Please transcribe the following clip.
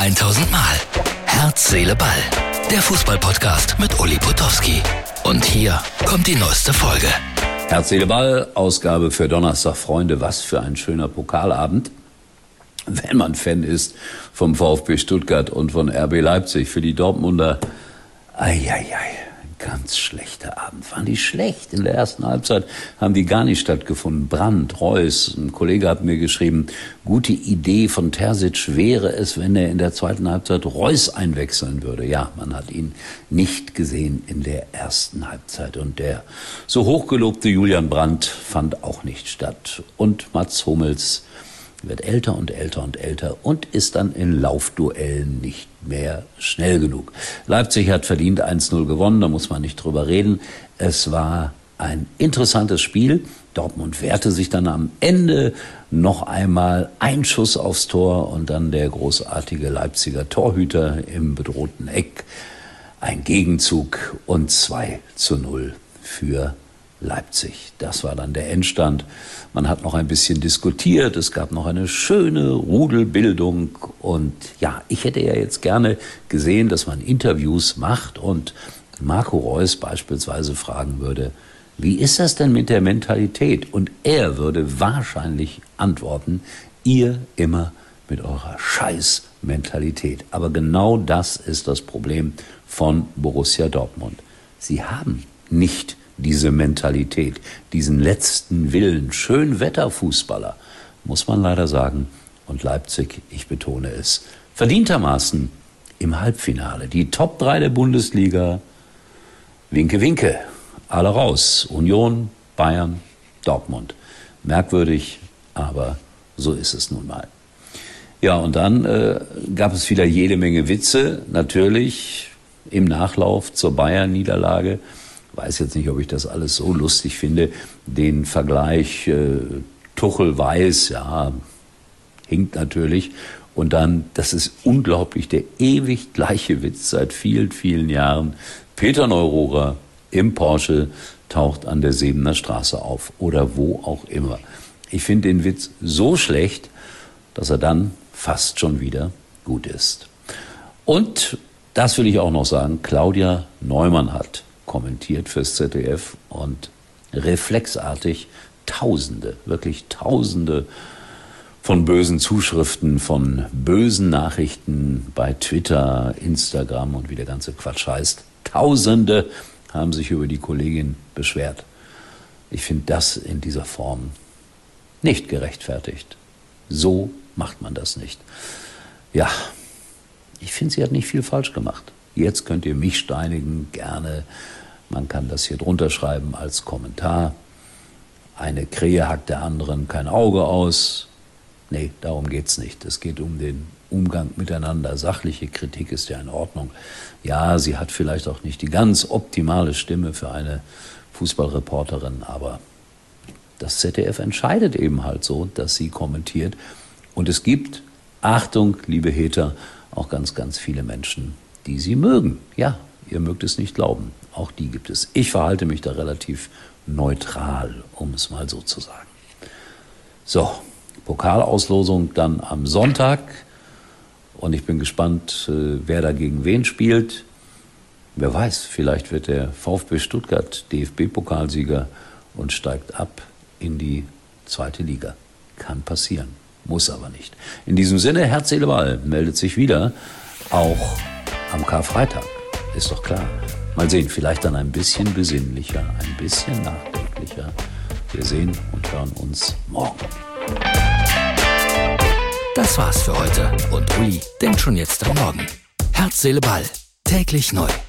1000 Mal. Herz, Seele, Ball. Der Fußball-Podcast mit Uli Potowski. Und hier kommt die neueste Folge. Herz, Seele, Ball, Ausgabe für Donnerstag. Freunde, was für ein schöner Pokalabend. Wenn man Fan ist vom VfB Stuttgart und von RB Leipzig. Für die Dortmunder, ganz schlechter Abend. Waren die schlecht? In der ersten Halbzeit haben die gar nicht stattgefunden. Brandt, Reus, ein Kollege hat mir geschrieben, gute Idee von Terzic wäre es, wenn er in der zweiten Halbzeit Reus einwechseln würde. Ja, man hat ihn nicht gesehen in der ersten Halbzeit. Und der so hochgelobte Julian Brandt fand auch nicht statt. Und Mats Hummels wird älter und älter und älter und ist dann in Laufduellen nicht mehr schnell genug. Leipzig hat verdient 1-0 gewonnen, da muss man nicht drüber reden. Es war ein interessantes Spiel. Dortmund wehrte sich dann am Ende noch einmal, ein Schuss aufs Tor und dann der großartige Leipziger Torhüter im bedrohten Eck. Ein Gegenzug und 2-0 für Leipzig. Das war dann der Endstand. Man hat noch ein bisschen diskutiert, es gab noch eine schöne Rudelbildung und ja, ich hätte ja jetzt gerne gesehen, dass man Interviews macht und Marco Reus beispielsweise fragen würde, wie ist das denn mit der Mentalität? Und er würde wahrscheinlich antworten, ihr immer mit eurer Scheiß-Mentalität. Aber genau das ist das Problem von Borussia Dortmund. Sie haben nicht diese Mentalität, diesen letzten Willen, Schönwetterfußballer, muss man leider sagen. Und Leipzig, ich betone es, verdientermaßen im Halbfinale. Die Top 3 der Bundesliga, Winke, Winke, alle raus. Union, Bayern, Dortmund. Merkwürdig, aber so ist es nun mal. Ja, und dann gab es wieder jede Menge Witze, natürlich im Nachlauf zur Bayern-Niederlage. Weiß jetzt nicht, ob ich das alles so lustig finde. Den Vergleich Tuchel-Weiß, ja, hinkt natürlich. Und dann, das ist unglaublich, der ewig gleiche Witz seit vielen, vielen Jahren. Peter Neururer im Porsche taucht an der Sebener Straße auf oder wo auch immer. Ich finde den Witz so schlecht, dass er dann fast schon wieder gut ist. Und, das will ich auch noch sagen, Claudia Neumann hat kommentiert fürs ZDF und reflexartig wirklich Tausende von bösen Zuschriften, von bösen Nachrichten bei Twitter, Instagram und wie der ganze Quatsch heißt. Tausende haben sich über die Kollegin beschwert. Ich finde das in dieser Form nicht gerechtfertigt. So macht man das nicht. Ja, ich finde, sie hat nicht viel falsch gemacht. Jetzt könnt ihr mich steinigen, gerne. Man kann das hier drunter schreiben als Kommentar. Eine Krähe hackt der anderen kein Auge aus. Nee, darum geht's nicht. Es geht um den Umgang miteinander. Sachliche Kritik ist ja in Ordnung. Ja, sie hat vielleicht auch nicht die ganz optimale Stimme für eine Fußballreporterin, aber das ZDF entscheidet eben halt so, dass sie kommentiert. Und es gibt, Achtung, liebe Hater, auch ganz, ganz viele Menschen, die sie mögen. Ja, ihr mögt es nicht glauben. Auch die gibt es. Ich verhalte mich da relativ neutral, um es mal so zu sagen. So, Pokalauslosung dann am Sonntag. Und ich bin gespannt, wer da gegen wen spielt. Wer weiß, vielleicht wird der VfB Stuttgart DFB-Pokalsieger und steigt ab in die zweite Liga. Kann passieren, muss aber nicht. In diesem Sinne, Herz, Seele, Ball meldet sich wieder, auch am Karfreitag, ist doch klar. Mal sehen, vielleicht dann ein bisschen besinnlicher, ein bisschen nachdenklicher. Wir sehen und hören uns morgen. Das war's für heute und Uli denkt schon jetzt am Morgen. Herz, Seele, Ball. Täglich neu.